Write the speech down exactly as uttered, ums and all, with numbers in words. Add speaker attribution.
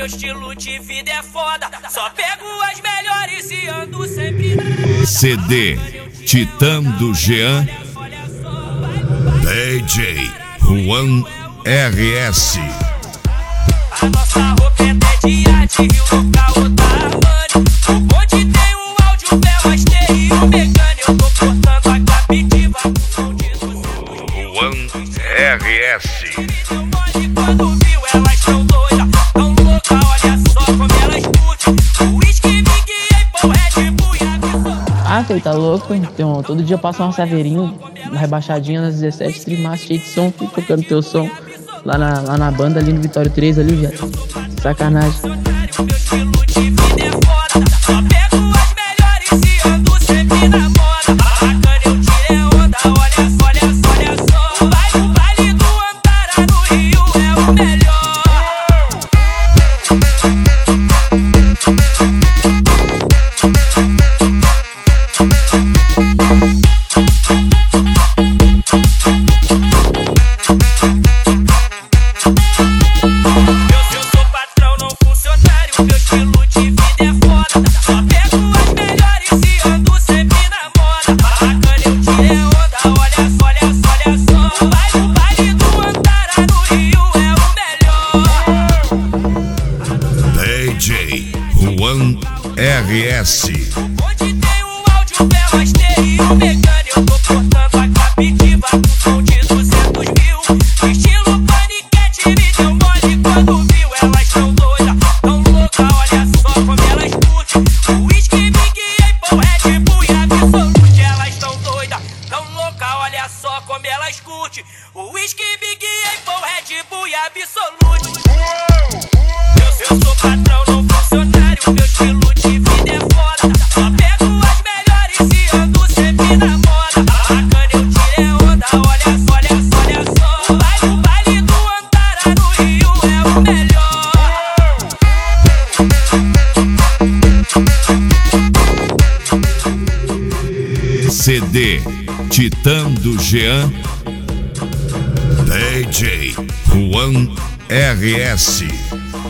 Speaker 1: meu estilo de vida é foda. Só pego as melhores e ando sempre.
Speaker 2: C D Titã do Jean, D J Juan R S.
Speaker 1: A nossa roupa é até de arte e o local da Armani. O bonde tem um áudio, belo, astei e o mecânico. Eu tô cortando a captiva com som de duzentos.
Speaker 2: Juan R S.
Speaker 1: Quando viu, elas tão doidas, tão louca, olha só como elas curtem. O whisky, Big Apple, Red Bull e a Bissol.
Speaker 3: Ah, filho, tá louco? Então, todo dia eu passo uma saveirinho, uma rebaixadinha nas dezessete, streamar, cheio de som, fico tocando teu som lá na, lá na banda, ali no Vitório três, ali, já. Sacanagem.
Speaker 1: Meu estilo de vida é foda. Só pego as melhores e ando sempre na moda. Bacana, eu tirei onda, olha só, olha só, olha só. Vai no baile do Antara, no Rio é o melhor.
Speaker 2: D J Juan R S.
Speaker 1: Onde tem um áudio, belo, astei e o mecânico. Eu tô cortando a captiva com som de duzentos mil. Estilo paniquete, me deu mole quando viu. Elas tão doidas, tão louca, olha só como elas curtem. O whisky, Big Apple, Red Bull e a Bissol. Elas tão doidas, tão louca, olha só como elas curtem. O whisky, Big Apple, Red Bull e a Absolute. Eu, eu sou patrão, não funcionário. Meu estilo de vida é foda. Só pego as melhores e ando sempre na moda. Bacana, eu tirei onda, olha só, olha só, olha só. Vai no baile do Antara, no Rio é o melhor.
Speaker 2: C D Titã do Jean, D J Juan R S.